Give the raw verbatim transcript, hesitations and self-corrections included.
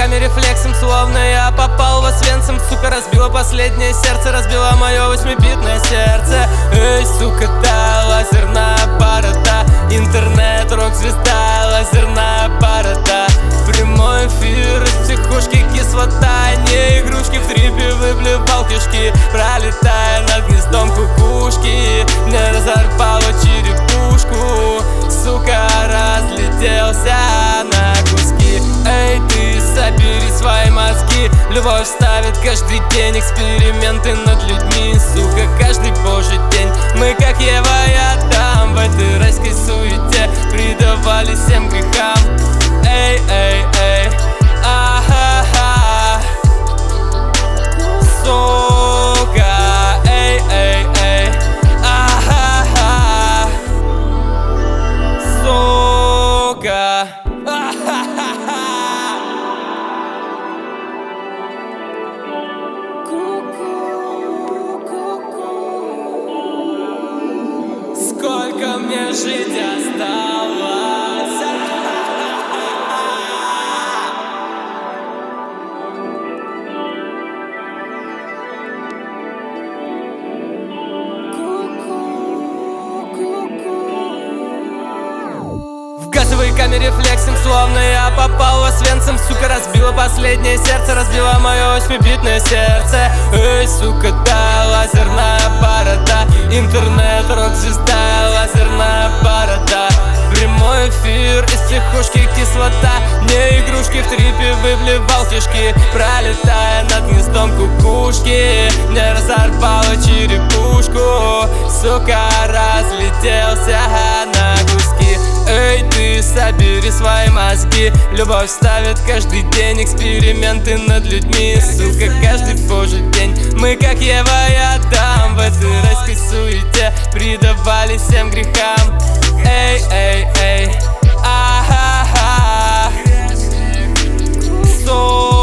рефлексом, словно я попал в Освенцим. Сука, разбила последнее сердце, разбила мое восьмибитное сердце. Эй, сука, та лазерная борода, интернет, рок-звезда, лазерная борода. Прямой эфир из психушки, кислота, не игрушки, в трипе выплевал кишки, пролетая над гнездом кукушки. Мне разорвало черепушку, сука, разлетелся на куски. Эй, ты собери свои мозги, любовь ставит каждый день эксперименты над людьми. Сука, каждый божий день мы как Ева и Адам в этой райской суете предавали всем грехам. Эй, эй, эй, а-ха-ха, сука, эй, эй, эй, а-ха-ха, сука, а-ха-ха. Сколько мне жить осталось? В газовой камере рефлексом, словно я попал в Освенцим. Сука, разбила последнее сердце, разбила мое восьмибитное сердце. Эй, сука, да, лазерная борода, интернет, рок-звезда, лазерная борода. Прямой эфир из психушки, кислота, не игрушки, в трипе выплевал кишки, пролетая над гнездом кукушки. Мне разорвало черепушку, сука, разлетелся на куски. Эй, ты собери свои мозги, любовь ставит каждый день эксперименты над людьми. Сука, каждый божий день мы как Ева и Адам в этой райской суете предавали всем грехам. Эй, эй, эй, а-ха-ха, сука.